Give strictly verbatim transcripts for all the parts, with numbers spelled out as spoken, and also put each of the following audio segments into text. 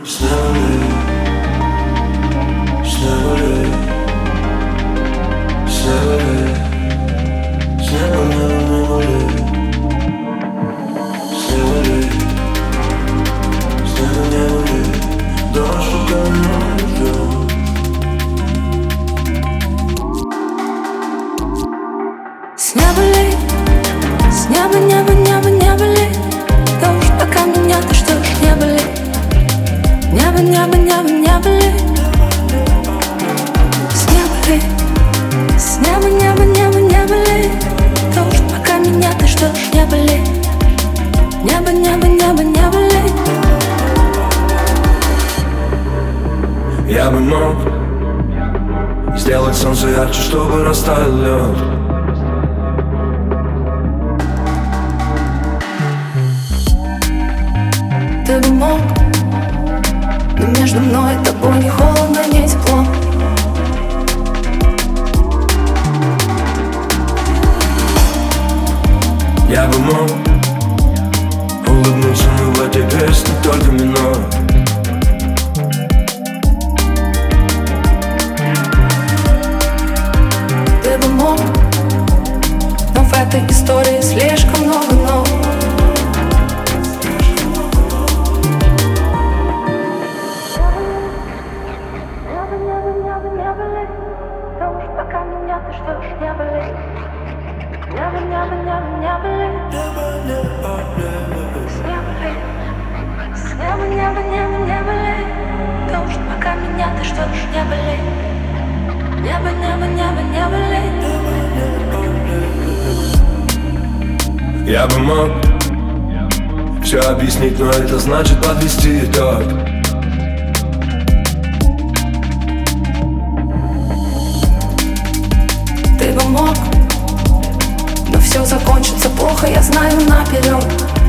С неба ли, с неба, небо, небо, небо ли, да уж пока меня ты ждешь, небо ли, небо, небо, небо, небо ли, с неба ли, с неба, небо, небо, небо ли, да уж пока меня ты ждешь, небо ли, небо, небо, небо, небо ли. Я бы мог сделать солнце ярче, чтобы растаял лед. Ты бы мог, но между мной и тобой ни холодно, ни тепло. Я бы мог улыбнуться, но в этой песне только минор. Ты бы мог, но в этой истории слишком много «но». Небо, небо, небо, небо ли, с неба ли, с неба, небо, небо, небо ли, да уж пока меня ты ждешь, небо ли, небо, небо, небо, небо ли. Я бы мог все объяснить, но это значит подвести итог. Ты бы мог, но все закончится плохо, я знаю наперед.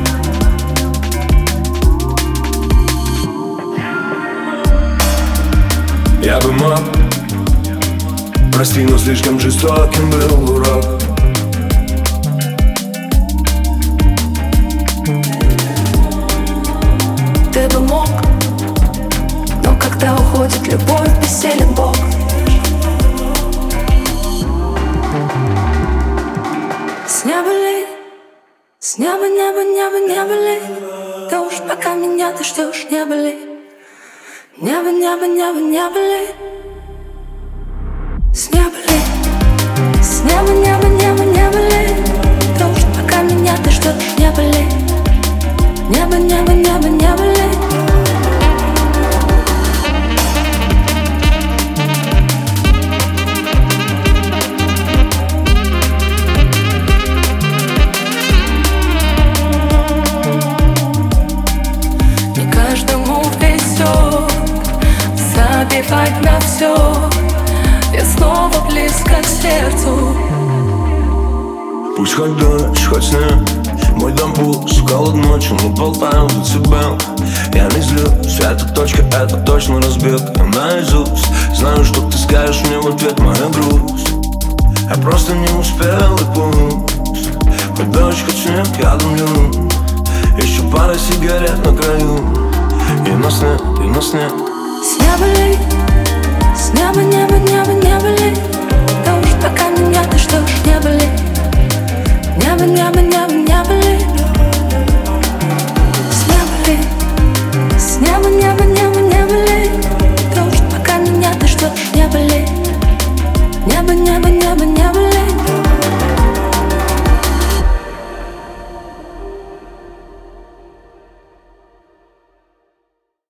Я бы мог, прости, но слишком жестоким был урок. Ты бы мог, но когда уходит любовь, бессилен Бог. С неба ли, с неба, небо, небо, небо ли, да уж пока меня ты ждешь, небо ли, небо, небо, небо, небо ли, с неба ли, с неба, небо, небо, небо ли, да уж пока меня ты ждешь, небо ли, небо, небо, небо, небо ли. Забивать на все, я снова близко к сердцу. Пусть хоть дождь, хоть снег, мой дом пуст, холод ночью, мы болтаем в децибел. Я не злюсь, эта точка, это точно разбег. Я наизусть знаю, что ты скажешь мне в ответ, моя грусть. Я просто не успел и пусть. Хоть дождь, хоть снег, я дымлю. Еще пара сигарет на краю. И на снег, и на снег. С неба ли, с неба, небо, небо, небо ли, да уж пока меня ты ждешь, небо ли, небо, небо, небо, небо ли.